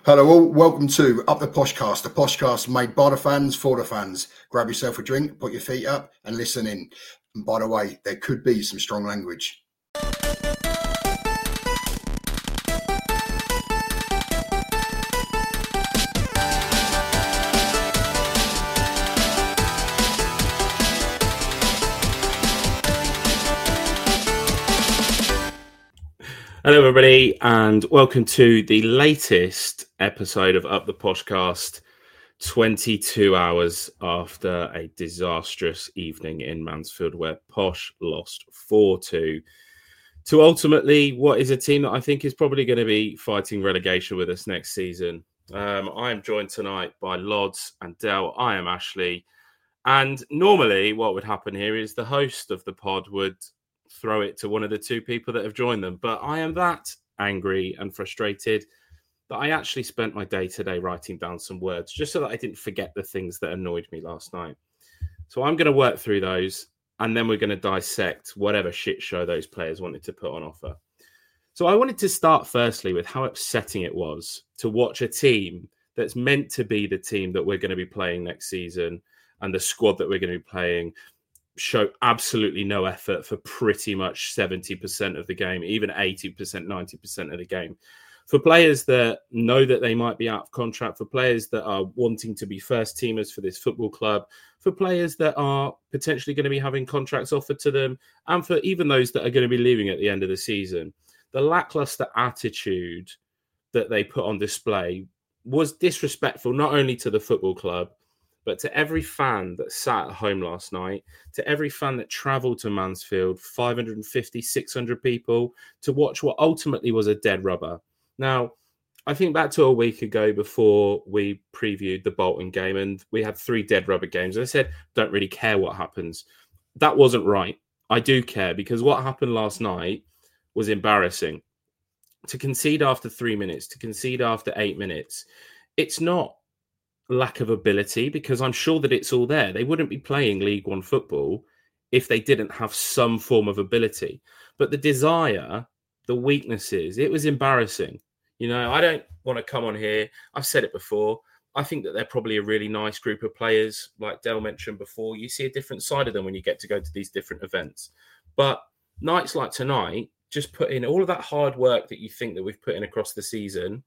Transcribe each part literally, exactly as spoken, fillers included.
Hello all, welcome to Up the Poshcast, the Poshcast made by the fans for the fans. Grab yourself a drink, put your feet up and listen in. And by the way, there could be some strong language. Hello, everybody, and welcome to the latest episode of Up the Poshcast, twenty-two hours after a disastrous evening in Mansfield where Posh lost four two to ultimately what is a team that I think is probably going to be fighting relegation with us next season. Um, I am joined tonight by Lods and Del. I am Ashley. And normally what would happen here is the host of the pod would throw it to one of the two people that have joined them. But I am that angry and frustrated that I actually spent my day today writing down some words just so that I didn't forget the things that annoyed me last night. So I'm going to work through those and then we're going to dissect whatever shit show those players wanted to put on offer. So I wanted to start firstly with how upsetting it was to watch a team that's meant to be the team that we're going to be playing next season and the squad that we're going to be playing show absolutely no effort for pretty much seventy percent of the game, even eighty percent, ninety percent of the game. For players that know that they might be out of contract, for players that are wanting to be first teamers for this football club, for players that are potentially going to be having contracts offered to them, and for even those that are going to be leaving at the end of the season, the lackluster attitude that they put on display was disrespectful, not only to the football club, but to every fan that sat at home last night, to every fan that travelled to Mansfield, five hundred fifty, six hundred people, to watch what ultimately was a dead rubber. Now, I think back to a week ago before we previewed the Bolton game, and we had three dead rubber games. And I said, don't really care what happens. That wasn't right. I do care, because what happened last night was embarrassing. To concede after three minutes, to concede after eight minutes, it's not lack of ability, because I'm sure that it's all there. They wouldn't be playing League One football if they didn't have some form of ability. But the desire, the weaknesses, it was embarrassing. You know, I don't want to come on here. I've said it before. I think that they're probably a really nice group of players. Like Del mentioned before, you see a different side of them when you get to go to these different events. But nights like tonight, just put in all of that hard work that you think that we've put in across the season,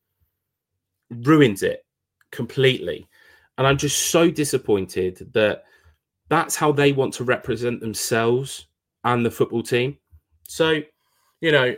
ruins it completely. And I'm just so disappointed that that's how they want to represent themselves and the football team. So, you know,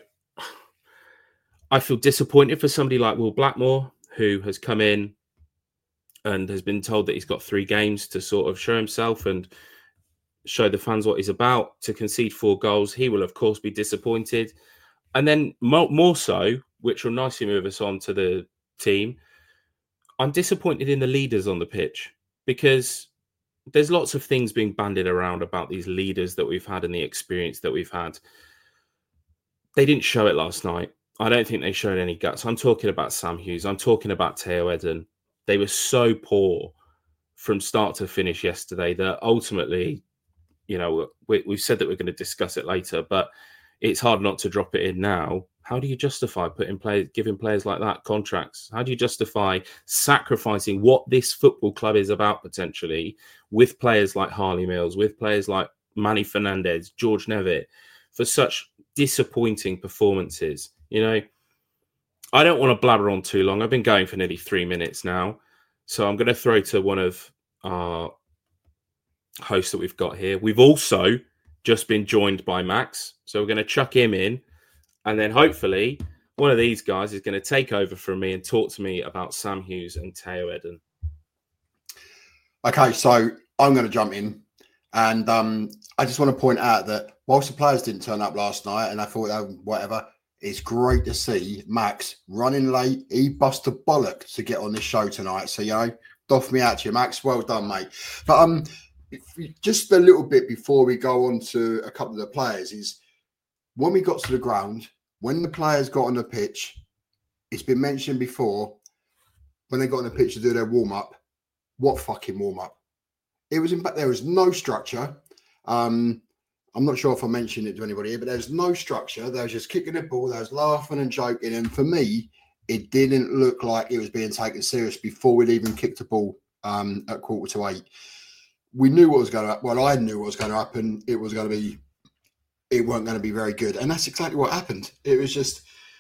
I feel disappointed for somebody like Will Blackmore, who has come in and has been told that he's got three games to sort of show himself and show the fans what he's about. To concede four goals, he will, of course, be disappointed. And then more, more so, which will nicely move us on to the team, I'm disappointed in the leaders on the pitch, because there's lots of things being bandied around about these leaders that we've had and the experience that we've had. They didn't show it last night. I don't think they showed any guts. I'm talking about Sam Hughes. I'm talking about Theo Eden. They were so poor from start to finish yesterday that ultimately, you know, we, we've said that we're going to discuss it later, but it's hard not to drop it in now. How do you justify putting players, giving players like that contracts? How do you justify sacrificing what this football club is about potentially with players like Harley Mills, with players like Manny Fernandez, George Nevitt, for such disappointing performances? You know, I don't want to blabber on too long. I've been going for nearly three minutes now. So I'm going to throw to one of our hosts that we've got here. We've also just been joined by Max. So we're going to chuck him in. And then hopefully one of these guys is going to take over from me and talk to me about Sam Hughes and Theo Eden. Okay, so I'm going to jump in. And um, I just want to point out that whilst the players didn't turn up last night and I thought, oh, whatever, it's great to see Max running late. He busted bollock to get on this show tonight. So, you know, doff me out to you, Max. Well done, mate. But um, just a little bit before we go on to a couple of the players is, when we got to the ground, when the players got on the pitch, it's been mentioned before, when they got on the pitch to do their warm-up, what fucking warm-up? It was in fact, there was no structure. Um, I'm not sure if I mentioned it to anybody here, but there was no structure. They was just kicking the ball. They was laughing and joking. And for me, it didn't look like it was being taken serious before we'd even kicked the ball um, at quarter to eight. We knew what was going to happen. Well, I knew what was going to happen. It was going to be, it weren't going to be very good. And that's exactly what happened. It was just,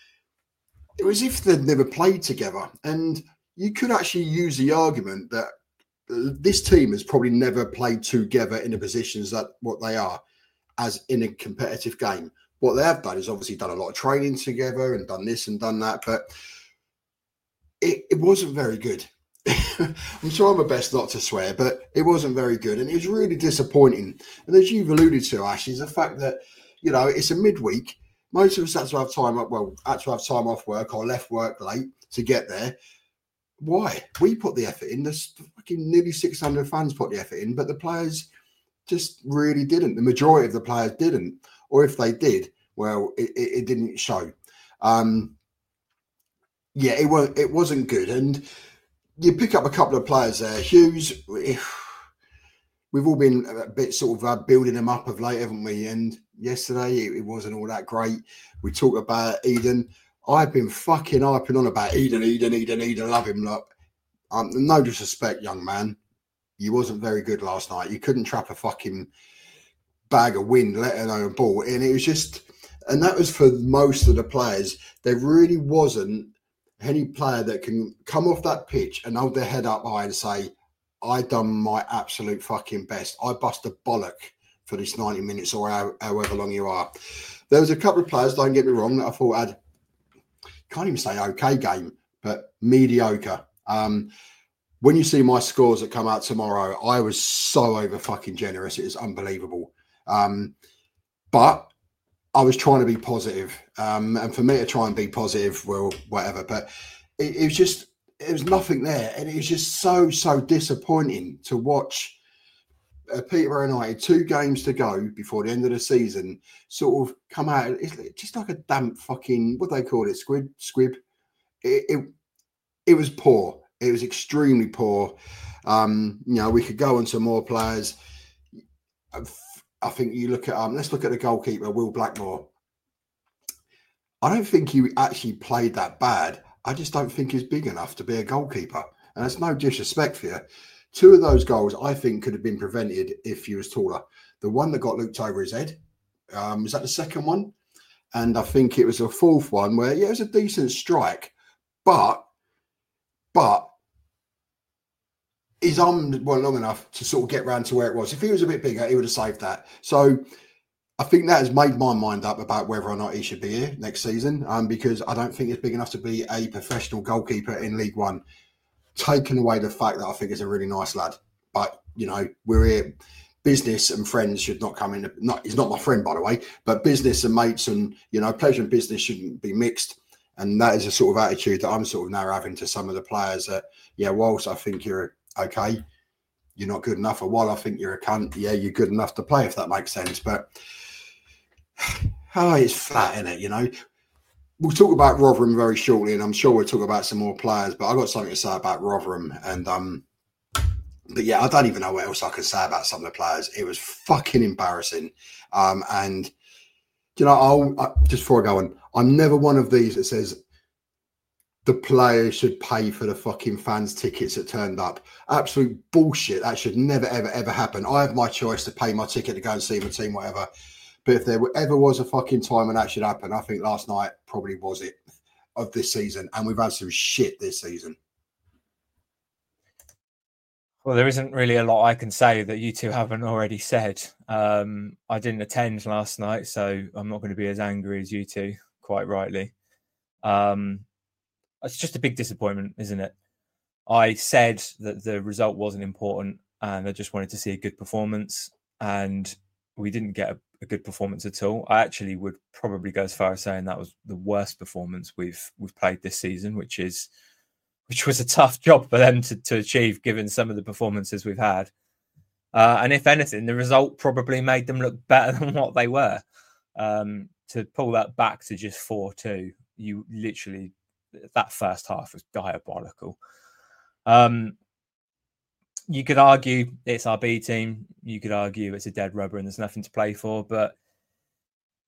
it was as if they'd never played together. And you could actually use the argument that this team has probably never played together in the positions that what they are as in a competitive game. What they have done is obviously done a lot of training together and done this and done that, but it, it wasn't very good. I'm trying my best not to swear, but it wasn't very good. And it was really disappointing. And as you've alluded to, Ash, is the fact that, you know, it's a midweek. Most of us had to have time up, well, had to have time off work or left work late to get there. Why? We put the effort in. There's fucking nearly six hundred fans put the effort in, but the players just really didn't. The majority of the players didn't. Or if they did, well, it, it, it didn't show. Um, yeah, it, was, it wasn't good. And you pick up a couple of players there. Hughes, we've all been a bit sort of uh, building him up of late, haven't we? And yesterday, it, it wasn't all that great. We talked about Eden. I've been fucking hyping on about Eden, Eden, Eden, Eden. Love him. Look, um, no disrespect, young man. You wasn't very good last night. You couldn't trap a fucking bag of wind, let alone a ball. And it was just, and that was for most of the players. There really wasn't any player that can come off that pitch and hold their head up high and say, I done my absolute fucking best. I bust a bollock for this ninety minutes or how, however long you are. There was a couple of players, don't get me wrong, that I thought had, can't even say okay game, but mediocre. Um, when you see my scores that come out tomorrow, I was so over fucking generous. It is unbelievable. Um, but I was trying to be positive. Um, and for me to try and be positive, well, whatever. But it, it was just, it was nothing there. And it was just so, so disappointing to watch uh, Peterborough United, two games to go before the end of the season, sort of come out. It's just like a damp fucking, what do they call it? Squid? Squib? It, it, it was poor. It was extremely poor. Um, you know, we could go on to more players. I think you look at, um, let's look at the goalkeeper, Will Blackmore. I don't think he actually played that bad. I just don't think he's big enough to be a goalkeeper. And that's no disrespect for you. Two of those goals, I think, could have been prevented if he was taller. The one that got looped over his head, um, was that the second one? And I think it was a fourth one where, yeah, it was a decent strike. But, but, his arm wasn't long enough to sort of get round to where it was. If he was a bit bigger, he would have saved that. So I think that has made my mind up about whether or not he should be here next season, um, because I don't think he's big enough to be a professional goalkeeper in League One. Taking away the fact that I think he's a really nice lad. But, you know, we're here. Business and friends should not come in. Not, he's not my friend, by the way, but business and mates and, you know, pleasure and business shouldn't be mixed. And that is a sort of attitude that I'm sort of now having to some of the players that, yeah, whilst I think you're okay, you're not good enough. Or while I think you're a cunt, yeah, you're good enough to play, if that makes sense. But oh, it's flat, isn't it? You know, we'll talk about Rotherham very shortly, and I'm sure we'll talk about some more players. But I've got something to say about Rotherham, and um, but yeah, I don't even know what else I can say about some of the players. It was fucking embarrassing, um, and you know, I'll I, just before I go on, I'm never one of these that says the players should pay for the fucking fans' tickets that turned up. Absolute bullshit. That should never, ever, ever happen. I have my choice to pay my ticket to go and see my team, whatever. But if there ever was a fucking time when that should happen, I think last night probably was it of this season. And we've had some shit this season. Well, there isn't really a lot I can say that you two haven't already said. Um, I didn't attend last night, so I'm not going to be as angry as you two, quite rightly. Um, It's just a big disappointment, isn't it? I said that the result wasn't important and I just wanted to see a good performance, and we didn't get a, a good performance at all. I actually would probably go as far as saying that was the worst performance we've we've played this season, which is which was a tough job for them to, to achieve given some of the performances we've had. Uh, and if anything, the result probably made them look better than what they were. Um, to pull that back to just four two, you literally... that first half was diabolical. Um, you could argue it's our B team. You could argue it's a dead rubber and there's nothing to play for. But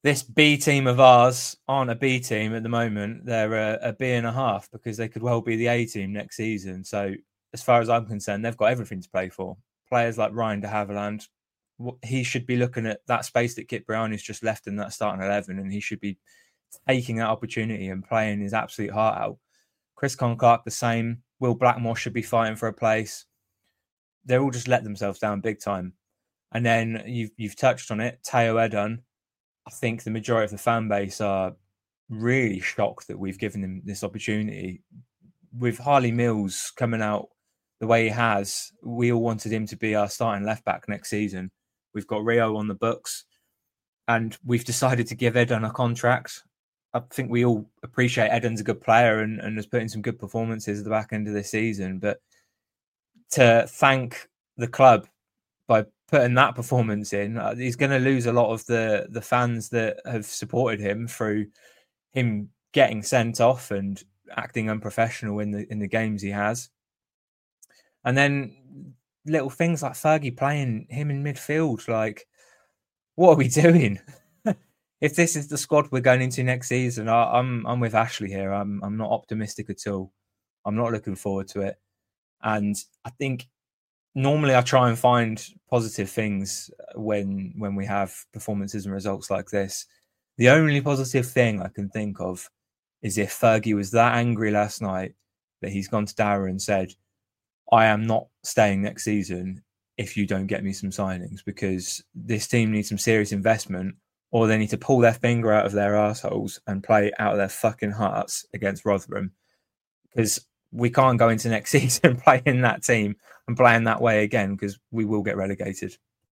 this B team of ours aren't a B team at the moment. They're a, a B and a half because they could well be the A team next season. So as far as I'm concerned, they've got everything to play for. Players like Ryan de Havilland, he should be looking at that space that Kit Briany's just left in that starting eleven, and he should be taking that opportunity and playing his absolute heart out. Chris Conn-Clark, the same. Will Blackmore should be fighting for a place. They're all just let themselves down big time. And then you've you've touched on it, Tayo Edun. I think the majority of the fan base are really shocked that we've given him this opportunity. With Harley Mills coming out the way he has, we all wanted him to be our starting left back next season. We've got Rio on the books, and we've decided to give Edun a contract. I think we all appreciate Edun's a good player and, and has put in some good performances at the back end of this season. But to thank the club by putting that performance in, uh, he's going to lose a lot of the, the fans that have supported him through him getting sent off and acting unprofessional in the in the games he has. And then little things like Fergie playing him in midfield. Like, what are we doing? If this is the squad we're going into next season, I, I'm I'm with Ashley here. I'm I'm not optimistic at all. I'm not looking forward to it. And I think normally I try and find positive things when when we have performances and results like this. The only positive thing I can think of is if Fergie was that angry last night that he's gone to Darragh and said, I am not staying next season if you don't get me some signings, because this team needs some serious investment, or they need to pull their finger out of their arseholes and play out of their fucking hearts against Rotherham. Because we can't go into next season playing that team and playing that way again, because we will get relegated.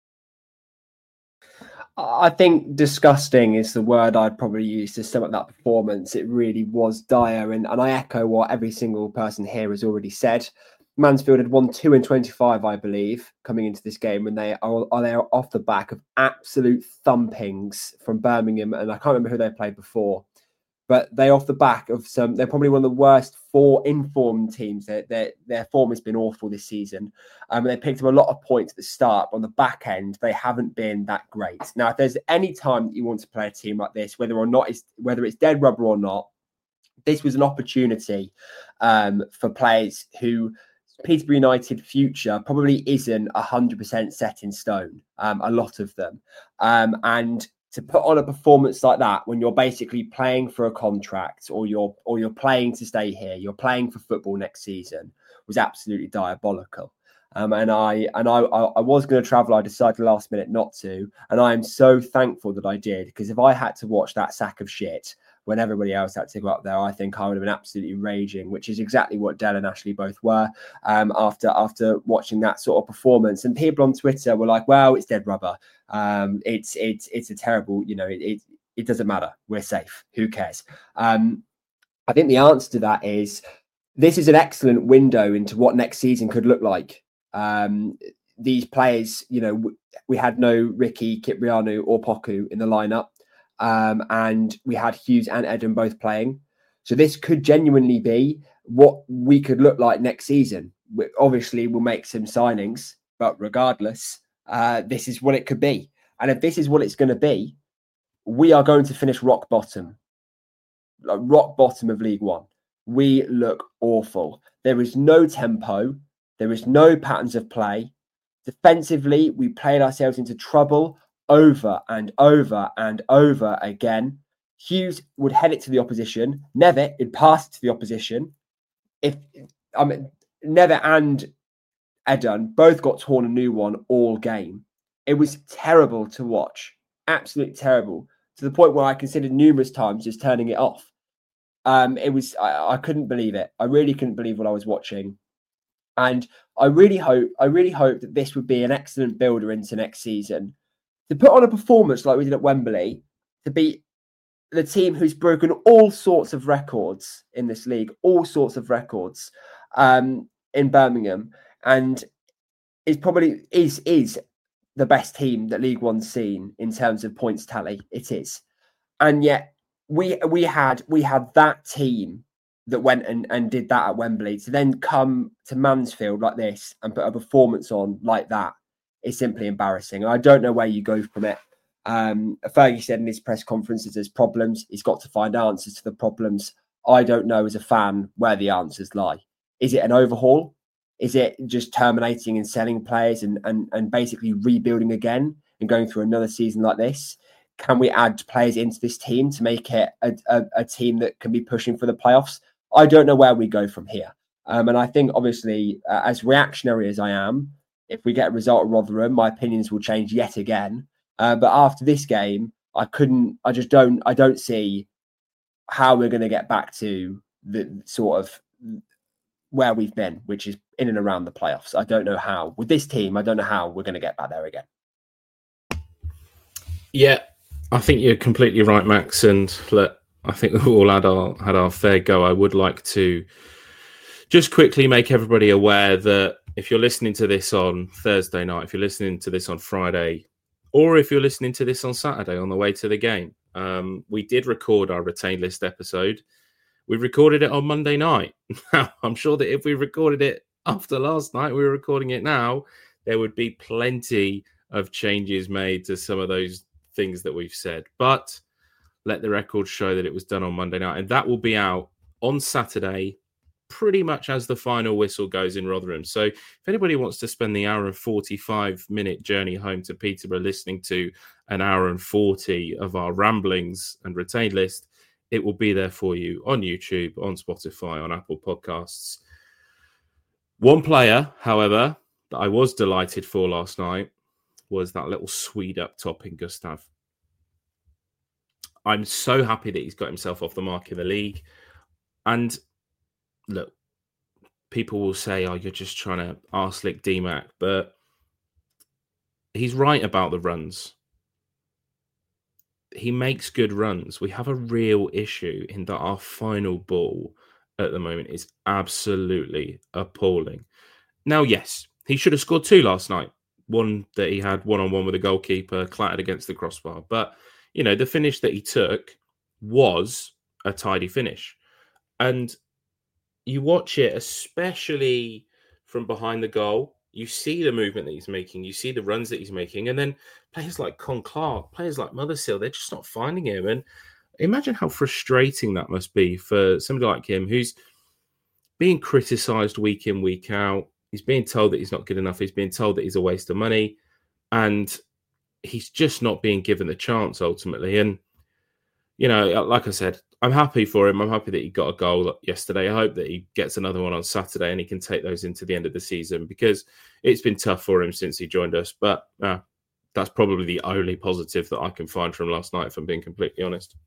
I think disgusting is the word I'd probably use to sum up that performance. It really was dire. And, and I echo what every single person here has already said. Mansfield had won two and twenty-five, I believe, coming into this game, and they are, are they are off the back of absolute thumpings from Birmingham, and I can't remember who they played before, but they off the back of some. They're probably one of the worst four informed teams. Their their, their form has been awful this season. Um, they picked up a lot of points at the start, but on the back end they haven't been that great. Now, if there's any time that you want to play a team like this, whether or not it's whether it's dead rubber or not, this was an opportunity um, for players who. Peterborough United future probably isn't one hundred percent set in stone, um, a lot of them. Um, and to put on a performance like that when you're basically playing for a contract or you're or you're playing to stay here, you're playing for football next season, was absolutely diabolical. Um, and I and I, I was going to travel. I decided last minute not to. And I am so thankful that I did, because if I had to watch that sack of shit when everybody else had to go up there, I think I would have been absolutely raging, which is exactly what Del and Ashley both were um, after after watching that sort of performance. And people on Twitter were like, well, it's dead rubber. Um, it's it's it's a terrible, you know, it, it, it doesn't matter. We're safe. Who cares? Um, I think the answer to that is this is an excellent window into what next season could look like. Um, these players, you know, w- we had no Ricky, Kiprianu or Poku in the lineup. Um, and we had Hughes and Edun both playing. So this could genuinely be what we could look like next season. We, obviously, we'll make some signings, but regardless, uh, this is what it could be. And if this is what it's going to be, we are going to finish rock bottom, like rock bottom of League One. We look awful. There is no tempo. There is no patterns of play. Defensively, we played ourselves into trouble over and over and over again. Hughes would head it to the opposition. Nevitt would pass it to the opposition. If I mean, Nevitt and Edun both got torn a new one all game. It was terrible to watch. Absolutely terrible. To the point where I considered numerous times just turning it off. Um, it was I, I couldn't believe it. I really couldn't believe what I was watching. And I really hope, I really hope that this would be an excellent builder into next season. To put on a performance like we did at Wembley, to beat the team who's broken all sorts of records in this league, all sorts of records um, in Birmingham, and is probably is is the best team that League One's seen in terms of points tally. It is, and yet we we had we had that team that went and, and did that at Wembley to then come to Mansfield like this and put a performance on like that is simply embarrassing. I don't know where you go from it. Um, Fergie said in his press conferences there's problems. He's got to find answers to the problems. I don't know as a fan where the answers lie. Is it an overhaul? Is it just terminating and selling players and, and, and basically rebuilding again and going through another season like this? Can we add players into this team to make it a, a, a team that can be pushing for the playoffs? I don't know where we go from here. Um, and I think, obviously, uh, as reactionary as I am, if we get a result at Rotherham, my opinions will change yet again. Uh, but after this game, I couldn't, I just don't, I don't see how we're going to get back to the sort of where we've been, which is in and around the playoffs. I don't know how. With this team, I don't know how we're going to get back there again. Yeah, I think you're completely right, Max. And look, I think we've all had our, had our fair go. I would like to just quickly make everybody aware that if you're listening to this on Thursday night, if you're listening to this on Friday, or if you're listening to this on Saturday on the way to the game, um, we did record our retained list episode. We recorded it on Monday night. Now, I'm sure that if we recorded it after last night, we were recording it now, there would be plenty of changes made to some of those things that we've said. But let the record show that it was done on Monday night. And that will be out on Saturday, pretty much as the final whistle goes in Rotherham. So if anybody wants to spend the hour and forty-five minute journey home to Peterborough listening to an hour and forty of our ramblings and retained list, it will be there for you on YouTube, on Spotify, on Apple Podcasts. One player, however, that I was delighted for last night was that little Swede up top in Gustav. I'm so happy that he's got himself off the mark in the league. And look, people will say, oh, you're just trying to arse-lick D MAC, but he's right about the runs. He makes good runs. We have a real issue in that our final ball at the moment is absolutely appalling. Now, yes, he should have scored two last night. One that he had one-on-one with a goalkeeper, clattered against the crossbar. But, you know, the finish that he took was a tidy finish. And you watch it, especially from behind the goal, you see the movement that he's making, you see the runs that he's making, and then players like Con Clark, players like Mothersill, they're just not finding him. And imagine how frustrating that must be for somebody like him who's being criticised week in, week out. He's being told that he's not good enough. He's being told that he's a waste of money. And he's just not being given the chance ultimately. And, you know, like I said, I'm happy for him. I'm happy that he got a goal yesterday. I hope that he gets another one on Saturday and he can take those into the end of the season because it's been tough for him since he joined us. But uh, that's probably the only positive that I can find from last night, if I'm being completely honest.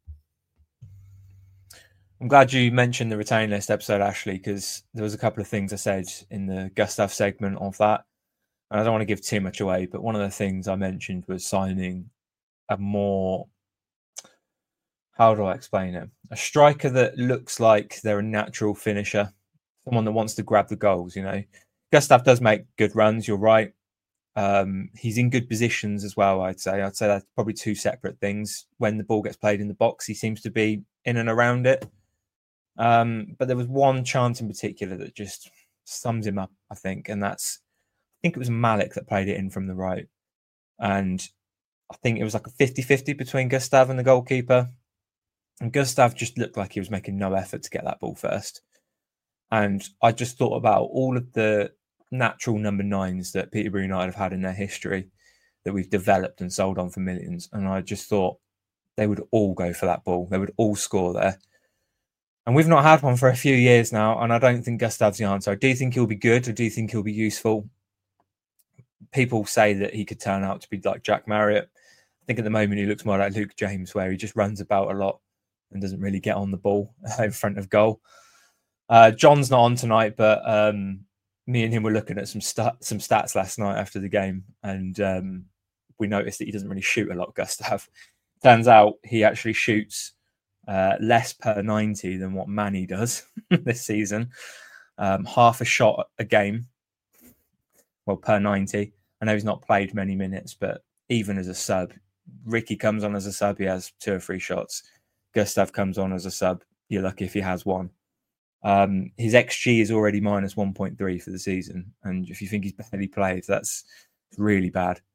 I'm glad you mentioned the retain list episode, Ashley, because there was a couple of things I said in the Gustav segment of that. And I don't want to give too much away, but one of the things I mentioned was signing a more... How do I explain it? A striker that looks like they're a natural finisher, someone that wants to grab the goals, you know. Gustav does make good runs, you're right. Um, he's in good positions as well, I'd say. I'd say that's probably two separate things. When the ball gets played in the box, he seems to be in and around it. Um, but there was one chance in particular that just sums him up, I think, and that's, I think it was Malik that played it in from the right. And I think it was like a fifty-fifty between Gustav and the goalkeeper. And Gustav just looked like he was making no effort to get that ball first. And I just thought about all of the natural number nines that Peterborough United have had in their history that we've developed and sold on for millions. And I just thought they would all go for that ball. They would all score there. And we've not had one for a few years now. And I don't think Gustav's the answer. I do think he'll be good. I do think he'll be useful. People say that he could turn out to be like Jack Marriott. I think at the moment he looks more like Luke James, where he just runs about a lot and doesn't really get on the ball in front of goal. Uh, John's not on tonight, but um, me and him were looking at some st- some stats last night after the game, and um, we noticed that he doesn't really shoot a lot, Gustav. Turns out he actually shoots uh, less per ninety than what Manny does this season. Um, half a shot a game, well, per ninety. I know he's not played many minutes, but even as a sub, Ricky comes on as a sub, he has two or three shots. Gustav comes on as a sub. You're lucky if he has one. Um, his X G is already minus one point three for the season. And if you think he's barely played, that's really bad.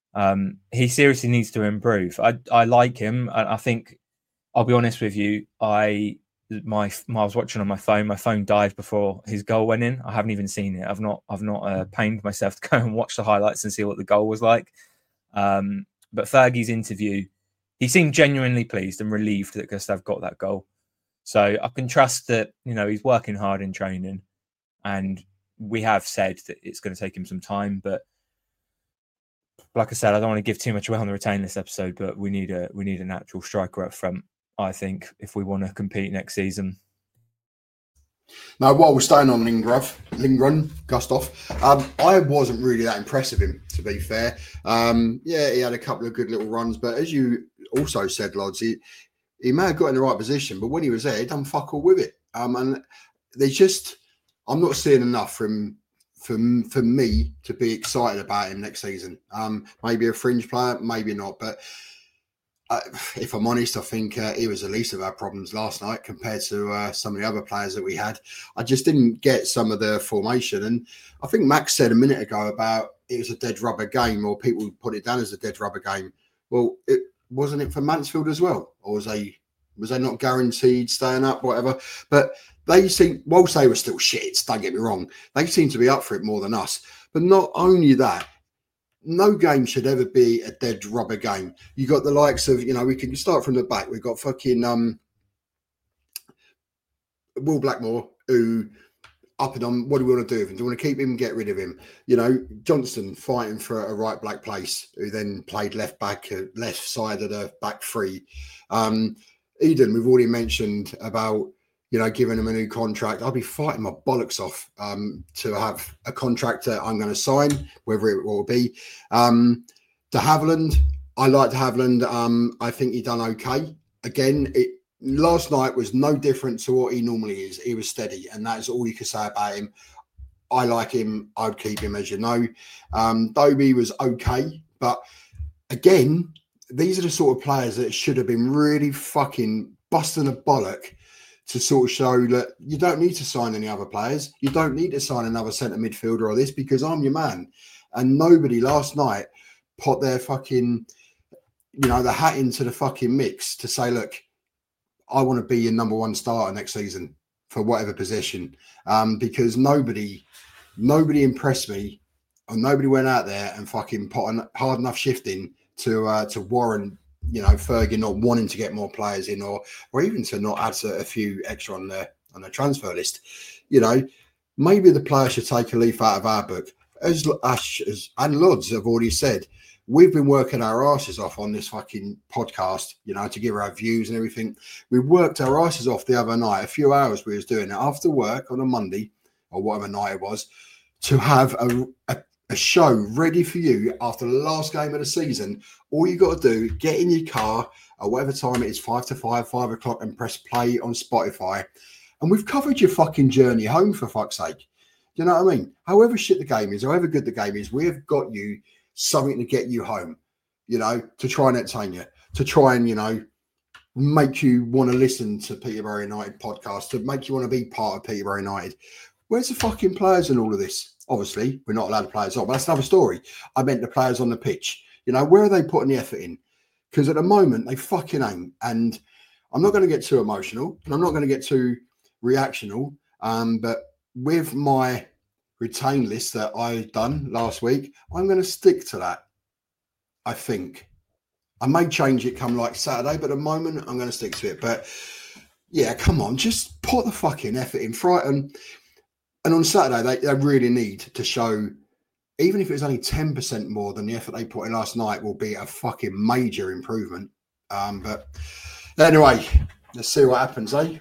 Um, he seriously needs to improve. I I like him. I, I think I'll be honest with you. I my, my I was watching on my phone. My phone died before his goal went in. I haven't even seen it. I've not I've not uh, pained myself to go and watch the highlights and see what the goal was like. Um, but Fergie's interview, he seemed genuinely pleased and relieved that Gustav got that goal. So I can trust that, you know, he's working hard in training, and we have said that it's going to take him some time. But like I said, I don't want to give too much away on the retain this episode, but we need a we need a natural striker up front, I think, if we want to compete next season. Now, while we're staying on Lindgren, Lindgren, Gustav, um, I wasn't really that impressed with him, to be fair. Um, yeah, he had a couple of good little runs, but as you also said, Lods, he, he may have got in the right position, but when he was there, he done fuck all with it. Um, and they just, I'm not seeing enough from for for me to be excited about him next season. Um, maybe a fringe player, maybe not, but I, if I'm honest, I think uh, he was the least of our problems last night compared to uh, some of the other players that we had. I just didn't get some of the formation. And I think Max said a minute ago about it was a dead rubber game, or people put it down as a dead rubber game. Well, it wasn't it for Mansfield as well? Or was they, was they not guaranteed staying up, whatever? But they seem, whilst they were still shit, don't get me wrong, they seem to be up for it more than us. But not only that, no game should ever be a dead rubber game. You got the likes of, you know, we can start from the back. We've got fucking um, Will Blackmore, who up and on, what do we want to do with him? Do we want to keep him, get rid of him? You know, Johnston fighting for a right back place, who then played left back, uh, left side of the back three. Um, Eden, we've already mentioned about, you know, giving him a new contract. I'll be fighting my bollocks off um, to have a contract that I'm going to sign, whether it will be. Um, de Havilland, I like de Havilland. Um, I think he done okay. Again, it, last night was no different to what he normally is. He was steady, and that's all you can say about him. I like him. I'd keep him, as you know. Um, Dobie was okay, but again, these are the sort of players that should have been really fucking busting a bollock to sort of show that you don't need to sign any other players. You don't need to sign another centre midfielder or this, because I'm your man. And nobody last night put their fucking, you know, the hat into the fucking mix to say, look, I want to be your number one starter next season for whatever position. Um, because nobody, nobody impressed me, or nobody went out there and fucking put a hard enough shifting to uh, to warrant, you know, Fergie not wanting to get more players in, or or even to not add a, a few extra on the on the transfer list. You know, maybe the player should take a leaf out of our book. As Ash as, and Lods have already said, we've been working our asses off on this fucking podcast, you know, to give our views and everything. We worked our asses off the other night, a few hours we was doing it after work on a Monday or whatever night it was, to have a, a a show ready for you after the last game of the season. All you got to do, get in your car at whatever time it is, five to five, five o'clock, and press play on Spotify. And we've covered your fucking journey home, for fuck's sake. You know what I mean? However shit the game is, however good the game is, we've got you something to get you home, you know, to try and entertain you, to try and, you know, make you want to listen to Peterborough United podcast, to make you want to be part of Peterborough United. Where's the fucking players in all of this? Obviously, we're not allowed to players on, but that's another story. I meant the players on the pitch. You know, where are they putting the effort in? Because at the moment, they fucking ain't. And I'm not going to get too emotional, and I'm not going to get too reactional. Um, but with my retain list that I done last week, I'm going to stick to that. I think I may change it come like Saturday, but at the moment, I'm going to stick to it. But yeah, come on, just put the fucking effort in. Frighten. And on Saturday, they, they really need to show, even if it was only ten percent more than the effort they put in last night, will be a fucking major improvement. Um, but anyway, let's see what happens, eh?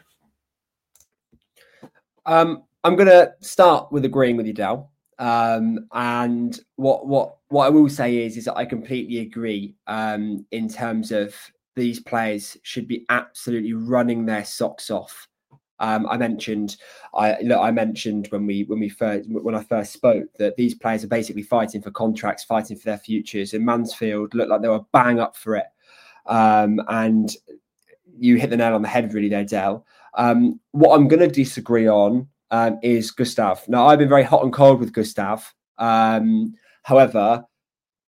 Um, I'm going to start with agreeing with you, Dal. Um, and what what what I will say is, is that I completely agree um, in terms of these players should be absolutely running their socks off. Um, I mentioned, I look, I mentioned when we when we first when I first spoke that these players are basically fighting for contracts, fighting for their futures. And Mansfield looked like they were bang up for it. Um, and you hit the nail on the head, really, there, Del. Um, what I'm going to disagree on um, is Gustav. Now, I've been very hot and cold with Gustav. Um, however,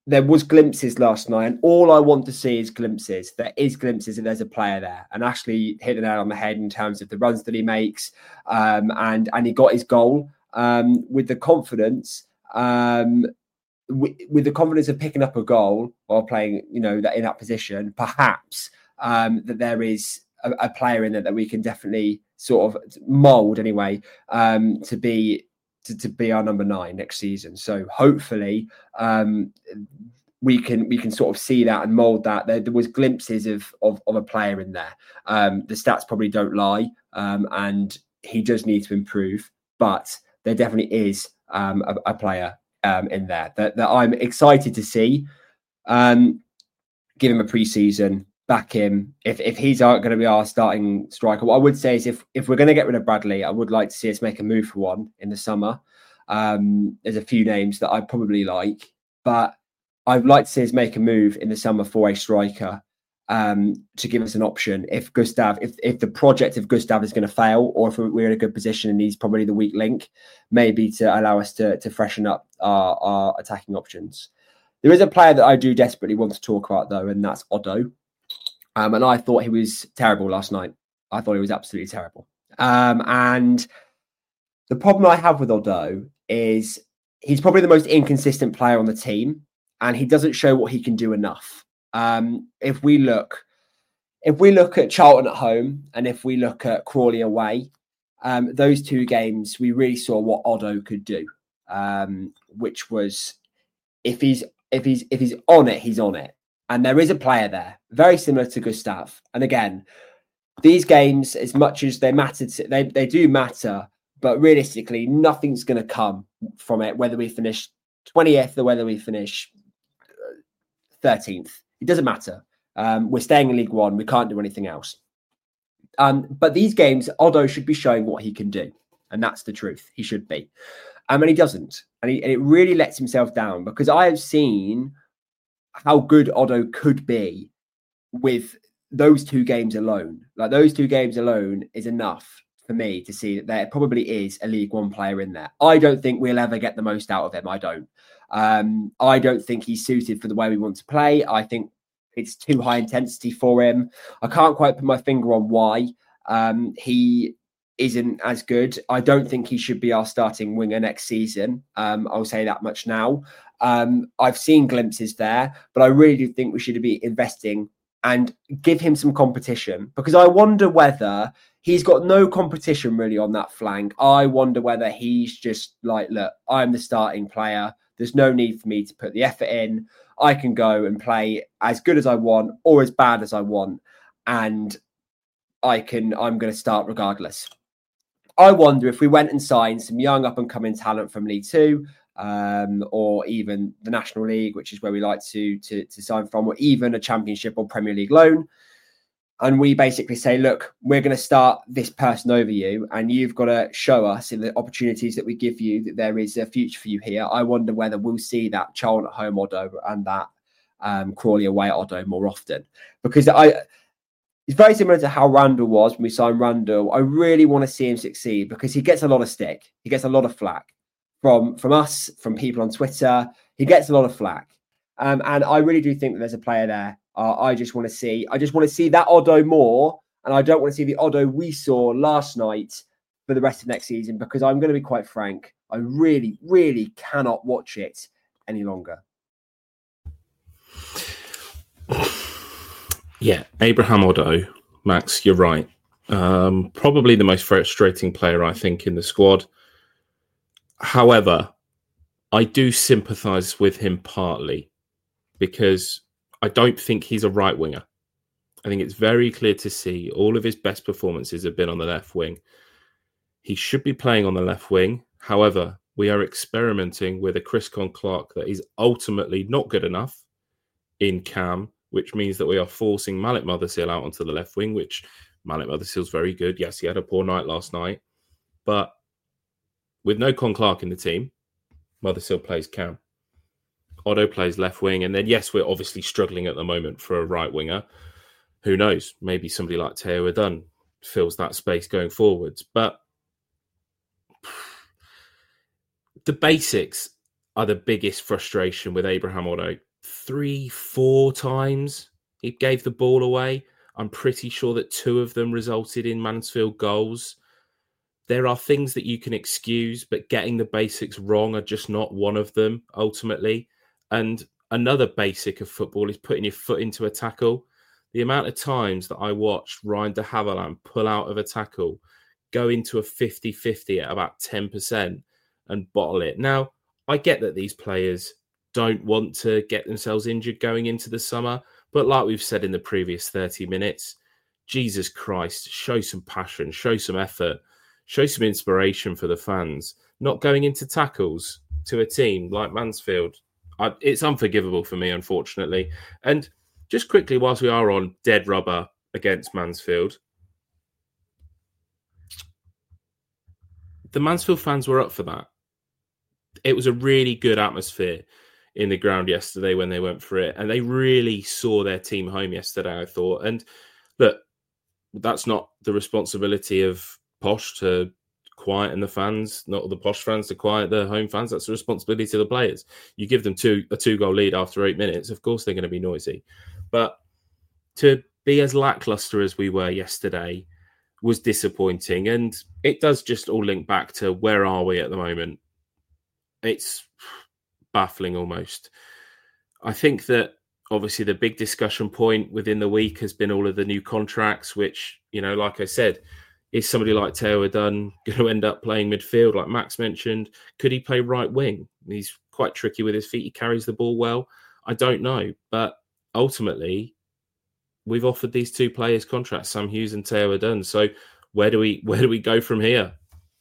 there was glimpses last night, and all I want to see is glimpses. There is glimpses that there's a player there, and Ashley hit the nail on the head in terms of the runs that he makes, um, and and he got his goal um, with the confidence, um, with, with the confidence of picking up a goal while playing, you know, that in that position. Perhaps um, that there is a, a player in there that we can definitely sort of mould anyway um, to be. To, to be our number nine next season. So hopefully um, we can we can sort of see that and mould that. There, there was glimpses of, of of a player in there. Um, the stats probably don't lie, um, and he does need to improve. But there definitely is um, a, a player um, in there that, that I'm excited to see. Um, give him a pre-season. Back him if if he's going to be our starting striker. What I would say is if if we're going to get rid of Bradley, I would like to see us make a move for one in the summer. Um, there's a few names that I probably like, but I'd like to see us make a move in the summer for a striker um, to give us an option. If Gustav, if if the project of Gustav is going to fail, or if we're in a good position and he's probably the weak link, maybe to allow us to to freshen up our, our attacking options. There is a player that I do desperately want to talk about though, and that's Odo. Um, and I thought he was terrible last night. I thought he was absolutely terrible. Um, and the problem I have with Odo is he's probably the most inconsistent player on the team, and he doesn't show what he can do enough. Um, if we look, if we look at Charlton at home, and if we look at Crawley away, um, those two games we really saw what Odo could do. Um, which was, if he's if he's if he's on it, he's on it. And there is a player there, very similar to Gustav. And again, these games, as much as they matter, to, they, they do matter, but realistically, nothing's going to come from it, whether we finish twentieth or whether we finish thirteenth. It doesn't matter. Um, we're staying in League One. We can't do anything else. Um, but these games, Odo should be showing what he can do. And that's the truth. He should be. Um, and he doesn't. And, he, and it really lets himself down, because I have seen how good Odo could be with those two games alone. Like those two games alone is enough for me to see that there probably is a League One player in there. I don't think we'll ever get the most out of him. I don't. Um, I don't think he's suited for the way we want to play. I think it's too high intensity for him. I can't quite put my finger on why um, he isn't as good. I don't think he should be our starting winger next season. Um, I'll say that much now. Um, I've seen glimpses there, but I really do think we should be investing and give him some competition, because I wonder whether he's got no competition really on that flank. I wonder whether he's just like, look, I'm the starting player. There's no need for me to put the effort in. I can go and play as good as I want or as bad as I want. And I can, I'm going to start regardless. I wonder if we went and signed some young up and coming talent from League Two, um, or even the National League, which is where we like to, to, to sign from, or even a Championship or Premier League loan. And we basically say, look, we're going to start this person over you, and you've got to show us in the opportunities that we give you that there is a future for you here. I wonder whether we'll see that Charlton at home Odo and that um, Crawley away Odo more often. Because I, it's very similar to how Randall was when we signed Randall. I really want to see him succeed, because he gets a lot of stick. He gets a lot of flack from, from us, from people on Twitter. He gets a lot of flack. Um, and I really do think that there's a player there. Uh, I just want to see, I just want to see that Odo more. And I don't want to see the Odo we saw last night for the rest of next season, because I'm going to be quite frank. I really, really cannot watch it any longer. Yeah, Abraham Odo, Max, you're right. Um, probably the most frustrating player, I think, in the squad. However, I do sympathise with him partly, because I don't think he's a right winger. I think it's very clear to see all of his best performances have been on the left wing. He should be playing on the left wing. However, we are experimenting with a Chris Con-Clark that is ultimately not good enough in Cam, which means that we are forcing Malik Mothersill out onto the left wing, which Malik Mothersill's very good. Yes, he had a poor night last night. But with no Con-Clark in the team, Mothersill plays Cam. Odo plays left wing. And then, yes, we're obviously struggling at the moment for a right winger. Who knows? Maybe somebody like Teo Adun fills that space going forwards. But the basics are the biggest frustration with Abraham Odo. three, four times he gave the ball away. I'm pretty sure that two of them resulted in Mansfield goals. There are things that you can excuse, but getting the basics wrong are just not one of them, ultimately. And another basic of football is putting your foot into a tackle. The amount of times that I watched Ryan de Havilland pull out of a tackle, go into a fifty-fifty at about ten percent and bottle it. Now, I get that these players don't want to get themselves injured going into the summer, but like we've said in the previous thirty minutes, Jesus Christ, show some passion, show some effort, show some inspiration for the fans. Not going into tackles to a team like Mansfield, I, it's unforgivable for me, unfortunately. And just quickly, whilst we are on dead rubber against Mansfield, the Mansfield fans were up for that. It was a really good atmosphere in the ground yesterday when they went for it, and they really saw their team home yesterday, I thought. And look, that's not the responsibility of Posh to quieten the fans, not the Posh fans to quiet the home fans. That's the responsibility of the players. You give them two a two-goal lead after eight minutes, of course they're going to be noisy. But to be as lackluster as we were yesterday was disappointing, and it does just all link back to where are we at the moment. It's baffling almost. I think that obviously the big discussion point within the week has been all of the new contracts, which, you know, like I said, is somebody like Teo Adun going to end up playing midfield, like Max mentioned? Could he play right wing? He's quite tricky with his feet. He carries the ball well. I don't know. But ultimately, we've offered these two players contracts, Sam Hughes and Teo Adun. So where do we where do we go from here?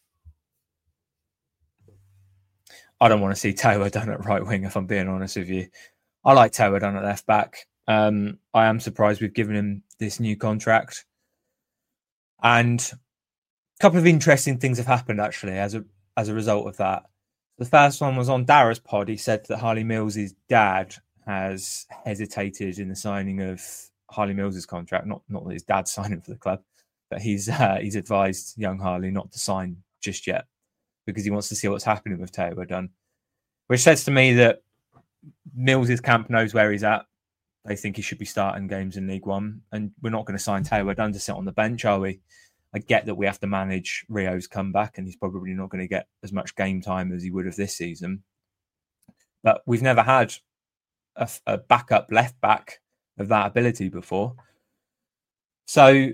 I don't want to see Teo Adun at right wing, if I'm being honest with you. I like Teo Adun at left back. Um, I am surprised we've given him this new contract. And a couple of interesting things have happened, actually, as a as a result of that. The first one was on Dara's pod. He said that Harley Mills' dad has hesitated in the signing of Harley Mills' contract. Not, not that his dad's signing for the club, but he's uh, he's advised young Harley not to sign just yet because he wants to see what's happening with Teo Adun, which says to me that Mills' camp knows where he's at. They think he should be starting games in League One, and we're not going to sign Teo Adun to sit on the bench, are we? I get that we have to manage Rio's comeback, and he's probably not going to get as much game time as he would have this season. But we've never had a, a backup left back of that ability before. So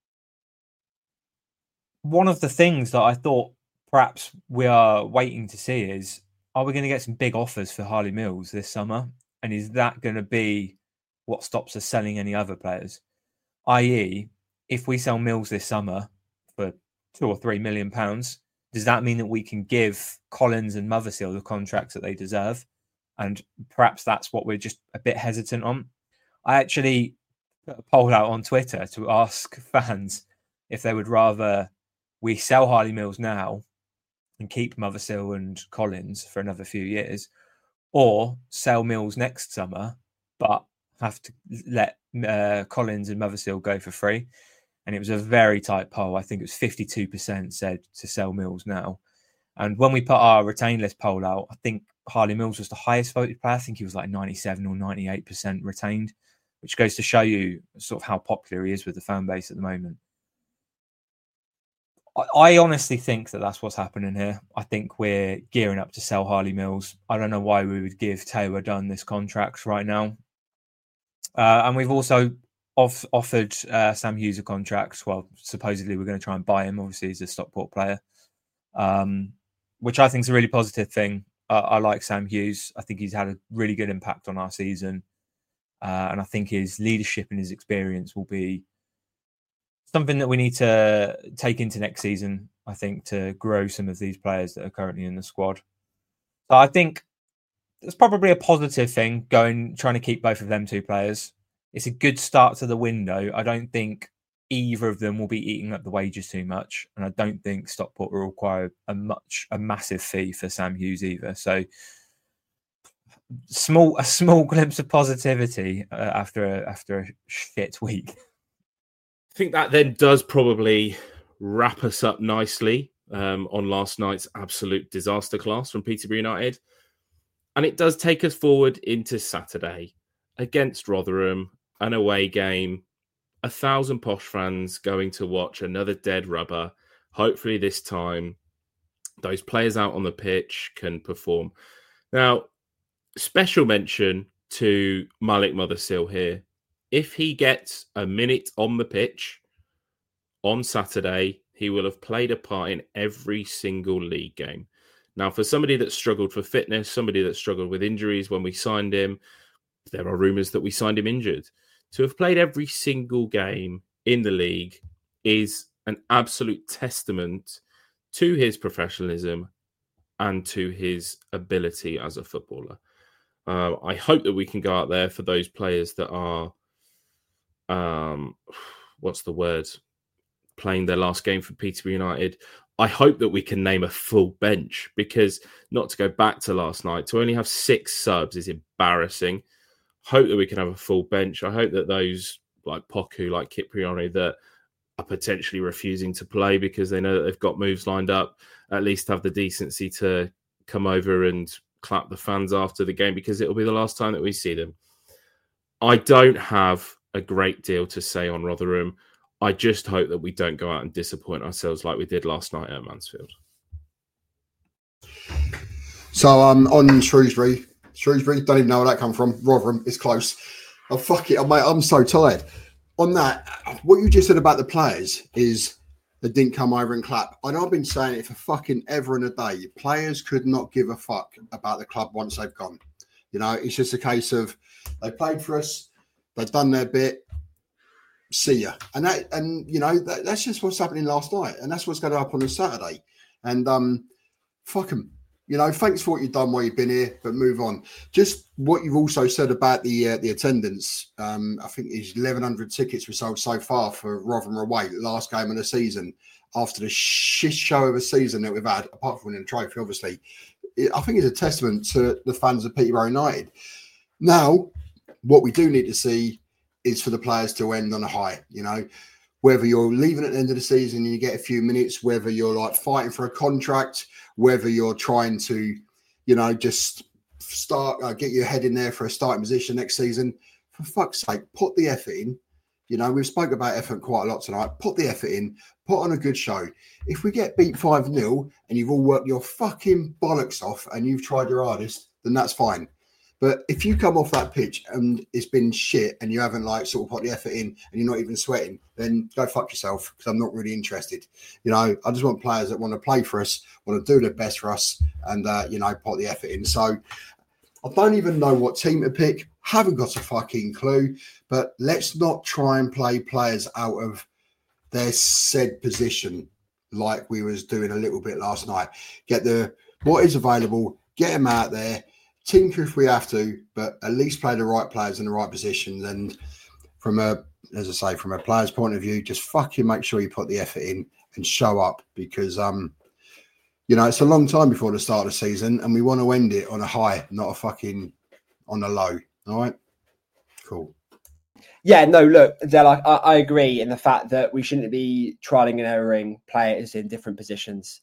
one of the things that I thought perhaps we are waiting to see is, are we going to get some big offers for Harley Mills this summer? And is that going to be what stops us selling any other players? that is, if we sell Mills this summer for two or three million pounds, does that mean that we can give Collins and Mothersill the contracts that they deserve? And perhaps that's what we're just a bit hesitant on. I actually put a poll out on Twitter to ask fans if they would rather we sell Harley Mills now and keep Mothersill and Collins for another few years, or sell Mills next summer, but have to let uh, Collins and Mothersill go for free. And it was a very tight poll. I think it was fifty-two percent said to sell Mills now. And when we put our retain list poll out, I think Harley Mills was the highest voted player. I think he was like ninety-seven or ninety-eight percent retained, which goes to show you sort of how popular he is with the fan base at the moment. I, I honestly think that that's what's happening here. I think we're gearing up to sell Harley Mills. I don't know why we would give Teo Adun this contract right now. Uh, and we've also off- offered uh, Sam Hughes a contract. Well, supposedly we're going to try and buy him. Obviously, he's a Stockport player, um, which I think is a really positive thing. Uh, I like Sam Hughes. I think he's had a really good impact on our season. Uh, and I think his leadership and his experience will be something that we need to take into next season, I think, to grow some of these players that are currently in the squad. So I think it's probably a positive thing going, trying to keep both of them two players. It's a good start to the window. I don't think either of them will be eating up the wages too much. And I don't think Stockport will require a much, a massive fee for Sam Hughes either. So small, a small glimpse of positivity uh, after, a, after a shit week. I think that then does probably wrap us up nicely um, on last night's absolute disaster class from Peterborough United. And it does take us forward into Saturday against Rotherham, an away game, a thousand posh fans going to watch another dead rubber. Hopefully this time, those players out on the pitch can perform. Now, special mention to Malik Mothersill here. If he gets a minute on the pitch on Saturday, he will have played a part in every single league game. Now, for somebody that struggled for fitness, somebody that struggled with injuries when we signed him, there are rumours that we signed him injured. To have played every single game in the league is an absolute testament to his professionalism and to his ability as a footballer. Uh, I hope that we can go out there for those players that are, um, what's the word, playing their last game for Peterborough United. I hope that we can name a full bench, because not to go back to last night, to only have six subs is embarrassing. Hope that we can have a full bench. I hope that those like Poku, like Kipriani, that are potentially refusing to play because they know that they've got moves lined up, at least have the decency to come over and clap the fans after the game, because it'll be the last time that we see them. I don't have a great deal to say on Rotherham. I just hope that we don't go out and disappoint ourselves like we did last night at Mansfield. So um, on Shrewsbury, Shrewsbury, don't even know where that come from. Rotherham, it's close. Oh, fuck it, mate, I'm so tired. On that, what you just said about the players is they didn't come over and clap. I know I've been saying it for fucking ever and a day. Players could not give a fuck about the club once they've gone. You know, it's just a case of they played for us, they've done their bit, see ya. And that, and you know, that, that's just what's happening last night, and that's what's going to happen on Saturday. And um, fuck them. You know, thanks for what you've done while you've been here, but move on. Just what you've also said about the uh, the attendance. Um, I think it's eleven hundred tickets were sold so far for Rotherham away, last game of the season, after the shit show of a season that we've had, apart from winning the trophy, obviously. It, I think it's a testament to the fans of Peterborough United. Now, what we do need to see is for the players to end on a high, you know, whether you're leaving at the end of the season and you get a few minutes, whether you're like fighting for a contract, whether you're trying to, you know, just start, uh, get your head in there for a starting position next season. For fuck's sake, put the effort in. You know, we've spoken about effort quite a lot tonight. Put the effort in, put on a good show. If we get beat five nil and you've all worked your fucking bollocks off and you've tried your hardest, then that's fine. But if you come off that pitch and it's been shit and you haven't like sort of put the effort in and you're not even sweating, then go fuck yourself, because I'm not really interested. You know, I just want players that want to play for us, want to do their best for us, and, uh, you know, put the effort in. So I don't even know what team to pick. Haven't got a fucking clue. But let's not try and play players out of their said position like we was doing a little bit last night. Get the what is available, get them out there. Tinker if we have to, but at least play the right players in the right positions. And from a, as I say, from a player's point of view, just fucking make sure you put the effort in and show up, because, um, you know, it's a long time before the start of the season and we want to end it on a high, not a fucking on a low. All right? Cool. Yeah, no, look, Del, I, I agree in the fact that we shouldn't be trialing and erroring players in different positions.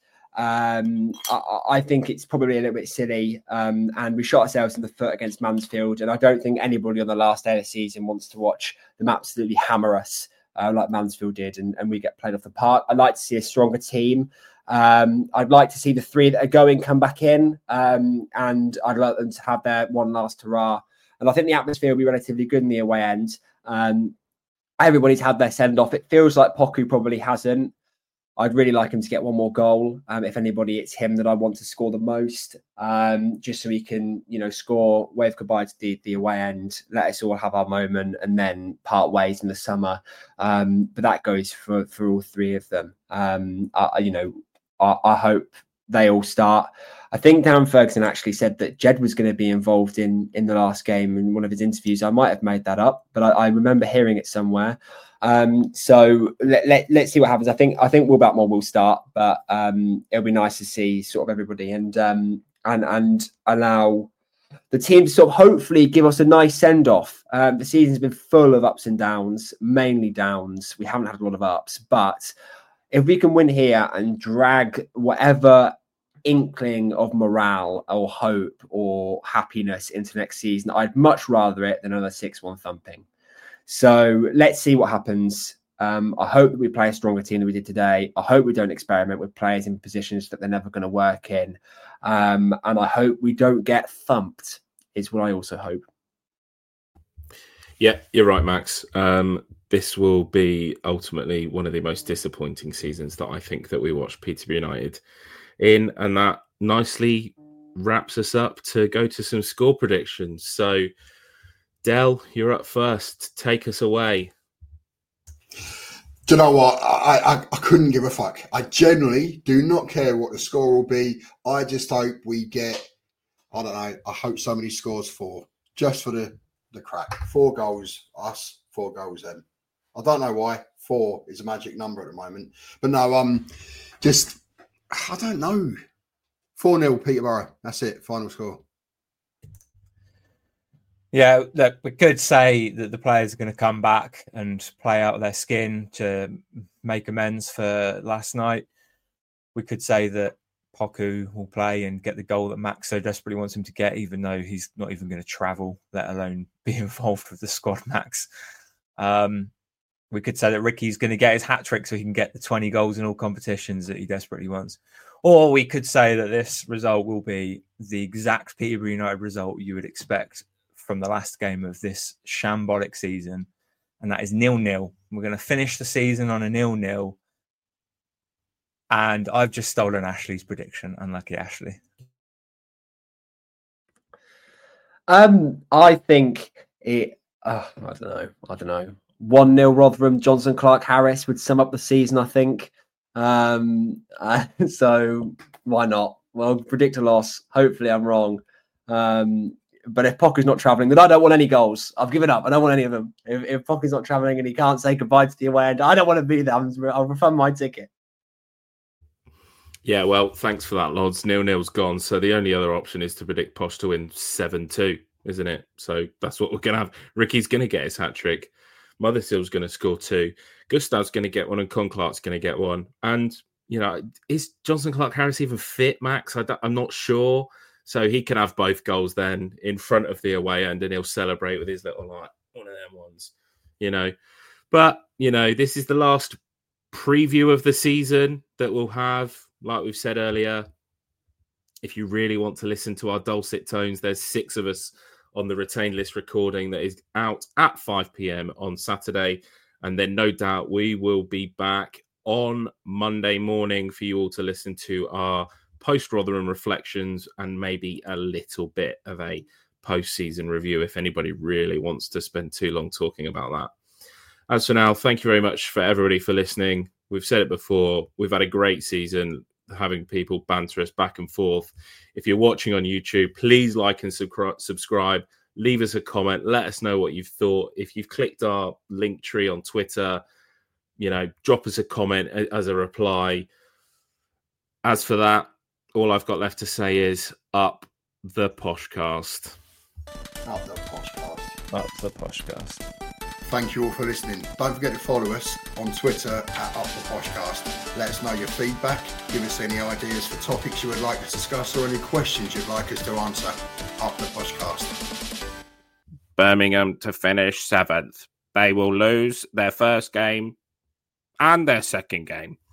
Um, I, I think it's probably a little bit silly, um, and we shot ourselves in the foot against Mansfield, and I don't think anybody on the last day of the season wants to watch them absolutely hammer us uh, like Mansfield did, and, and we get played off the park. I'd like to see a stronger team. Um, I'd like to see the three that are going come back in, um, and I'd like them to have their one last hurrah. And I think the atmosphere will be relatively good in the away end. Um, everybody's had their send-off. It feels like Poku probably hasn't. I'd really like him to get one more goal. Um, if anybody, it's him that I want to score the most, um, just so he can, you know, score, wave goodbye to the, the away end, let us all have our moment, and then part ways in the summer. Um, but that goes for, for all three of them. Um, I, you know, I, I hope they all start. I think Darren Ferguson actually said that Jed was going to be involved in, in the last game in one of his interviews. I might have made that up, but I, I remember hearing it somewhere. Um, so let, let, let's see what happens. I think I think Will Batmore will start, but um, it'll be nice to see sort of everybody and um, and and allow the team to sort of hopefully give us a nice send-off. Um, the season's been full of ups and downs, mainly downs. We haven't had a lot of ups, but if we can win here and drag whatever inkling of morale or hope or happiness into next season, I'd much rather it than another six one thumping. So let's see what happens. Um, I hope that we play a stronger team than we did today. I hope we don't experiment with players in positions that they're never going to work in. Um, and I hope we don't get thumped, is what I also hope. Yeah, you're right, Max. Um, this will be ultimately one of the most disappointing seasons that I think that we watched Peterborough United in. And that nicely wraps us up to go to some score predictions. So, Del, you're up first. Take us away. Do you know what? I, I, I couldn't give a fuck. I generally do not care what the score will be. I just hope we get, I don't know, I hope somebody scores four. Just for the, the crack. Four goals, us, four goals them. I don't know why. Four is a magic number at the moment. But no, um, just, I don't know. four nil Peterborough. That's it. Final score. Yeah, look, we could say that the players are going to come back and play out their skin to make amends for last night. We could say that Poku will play and get the goal that Max so desperately wants him to get, even though he's not even going to travel, let alone be involved with the squad, Max. Um, we could say that Ricky's going to get his hat-trick so he can get the twenty goals in all competitions that he desperately wants. Or we could say that this result will be the exact Peterborough United result you would expect from the last game of this shambolic season, and that is nil-nil. We're going to finish the season on a nil-nil, and I've just stolen Ashley's prediction. Unlucky Ashley. Um, I think it. Uh, I don't know. I don't know. one nil Rotherham. Johnson Clark Harris would sum up the season, I think. Um, uh, so why not? Well, predict a loss. Hopefully, I'm wrong. Um, But if Poku's not travelling, then I don't want any goals. I've given up. I don't want any of them. If, if Poku's not travelling and he can't say goodbye to the away end, I don't want to be there. I'm, I'll refund my ticket. Yeah, well, thanks for that, Lods. Nil-nil's gone. So the only other option is to predict Posh to win seven two, isn't it? So that's what we're going to have. Ricky's going to get his hat-trick. Motherseal's going to score two. Gustav's going to get one and Con Clark's going to get one. And, you know, is Johnson Clark Harris even fit, Max? I I'm not sure. So he can have both goals then in front of the away end and he'll celebrate with his little, like, one of them ones, you know. But, you know, this is the last preview of the season that we'll have. Like we've said earlier, if you really want to listen to our dulcet tones, there's six of us on the retained list recording that is out at five p.m. on Saturday. And then no doubt we will be back on Monday morning for you all to listen to our post-Rotherham reflections and maybe a little bit of a post-season review if anybody really wants to spend too long talking about that. As for now, thank you very much for everybody for listening. We've said it before. We've had a great season having people banter us back and forth. If you're watching on YouTube, please like and sub- subscribe. Leave us a comment. Let us know what you've thought. If you've clicked our link tree on Twitter, you know, drop us a comment as a reply. As for that, all I've got left to say is up the Poshcast. Up the Poshcast. Up the Poshcast. Thank you all for listening. Don't forget to follow us on Twitter at Up the Poshcast. Let us know your feedback. Give us any ideas for topics you would like to discuss or any questions you'd like us to answer. Up the Poshcast. Birmingham to finish seventh. They will lose their first game and their second game.